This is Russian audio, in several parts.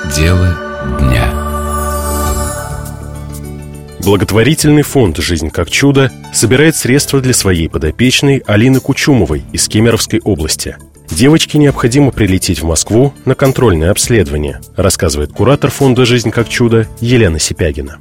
Дело дня. Благотворительный фонд «Жизнь как чудо» собирает средства для своей подопечной Алины Кучумовой из Кемеровской области. Девочке необходимо прилететь в Москву на контрольное обследование, рассказывает куратор фонда «Жизнь как чудо» Елена Сипягина.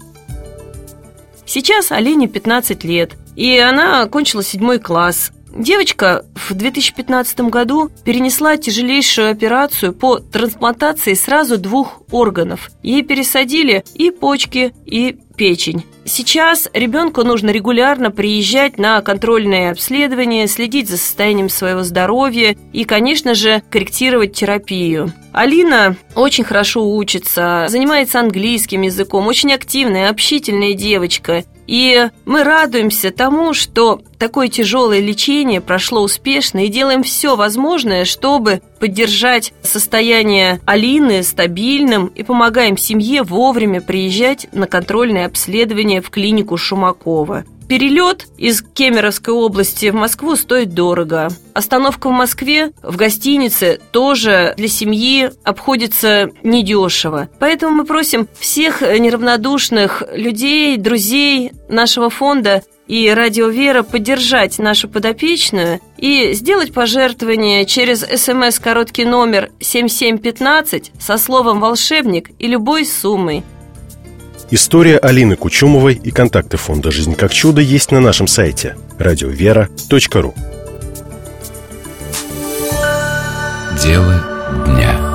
Сейчас Алине 15 лет, и она окончила 7 класс. Девочка в 2015 году перенесла тяжелейшую операцию по трансплантации сразу 2 органов. Ей пересадили и почки, и печень. Сейчас ребенку нужно регулярно приезжать на контрольные обследования, следить за состоянием своего здоровья и, конечно же, корректировать терапию. Алина очень хорошо учится, занимается английским языком, очень активная, общительная девочка. И мы радуемся тому, что такое тяжелое лечение прошло успешно, и делаем все возможное, чтобы поддержать состояние Алины стабильным и помогаем семье вовремя приезжать на контрольные обследования в клинику Шумакова. Перелет из Кемеровской области в Москву стоит дорого. Остановка в Москве в гостинице тоже для семьи обходится недешево. Поэтому мы просим всех неравнодушных людей, друзей нашего фонда и Радио Вера поддержать нашу подопечную и сделать пожертвование через СМС короткий номер 7715 со словом «волшебник» и любой суммой. История Алины Кучумовой и контакты фонда «Жизнь как чудо» есть на нашем сайте radiovera.ru. Дело дня.